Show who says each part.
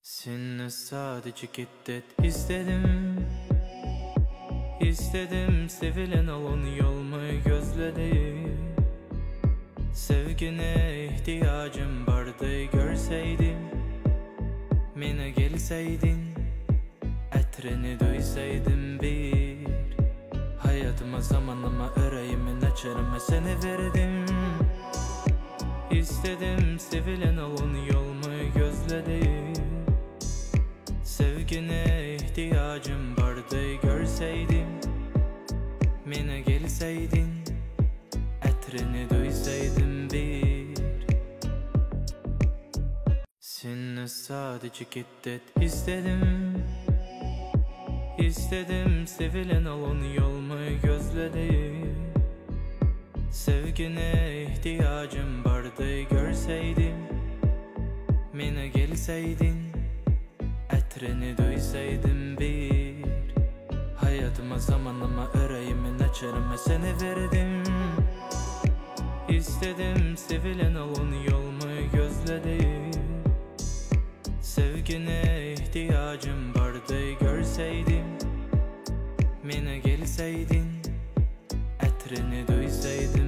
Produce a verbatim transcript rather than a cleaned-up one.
Speaker 1: Seni sadece giddet istedim. İstedim sevilen olunuyor gözledim. Sevgine ihtiyacım vardı görseydim. Mene gelseydin, etrini duysaydım bir. Hayatıma zamanıma yüreğimin açarıma seni verdim. İstedim sevilen olunuyor gözledim. Sevgine ihtiyacım vardı görseydim. Mene gelseydin, etrini duysaydım bir. Seni sadece giddet istedim. İstedim sevilen olunuyor gözledim. Sevgine ihtiyacım vardı görseydim. Mene gelseydin, etrini duysaydım bir. Hayatıma zamanıma yüreğimin açarıma seni verdim. İstedim sevilen olunuyor gözledim. Sevgine ihtiyacım vardı görseydim. Mene gelseydin, etrini duysaydım